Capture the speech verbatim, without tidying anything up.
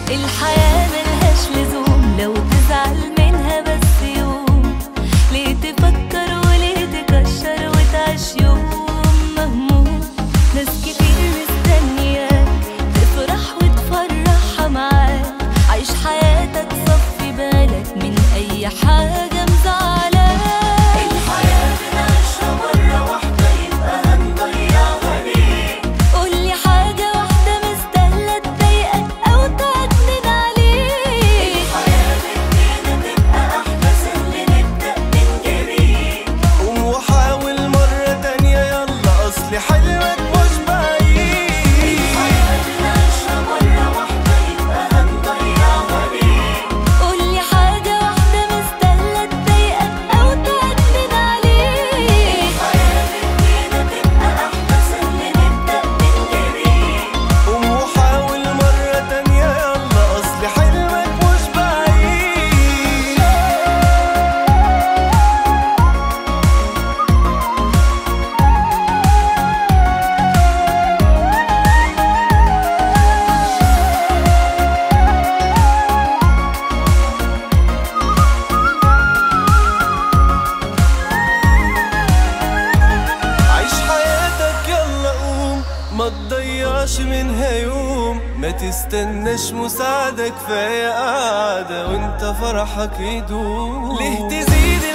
الحياة ملهاش لزوم لو تزعل منها بس يوم، ليه تفكر وليه تكشر وتعيش يوم مهموم. ناس كتير مستنياك تفرح وتفرحها معاك، عيش حياتك صفي بالك من أي حاجة مزعلاك. الحياة بنعيشها مرة واحدة يبقى هنضيعها ليه؟ قولي حاجة واحدة مستاهلة تضايقك أو تعكنن عليك. الحياة بدينا تبقى أحلى، سهل نبدأ من جديد. قوم وحاول مرة تانية يلا، أصل حلمك مش بعيد. الحياة بنعيشها مرة واحدة يبقى هنضيعها ليه؟ قولي حاجة واحدة مستاهلة تضايقك أو تعكنن عليك. الحياة بدينا تبقى أحلى، سهل نبدأ من جديد. قوم وحاول مرة تانية يلا، أصل حلمك مش بعيد. عيش حياتك يلا قوم، ما تضيعش منها يوم، ما تستناش مساعدة، كفاية قاعدة وانت فرحك يدوم. ليه تزيد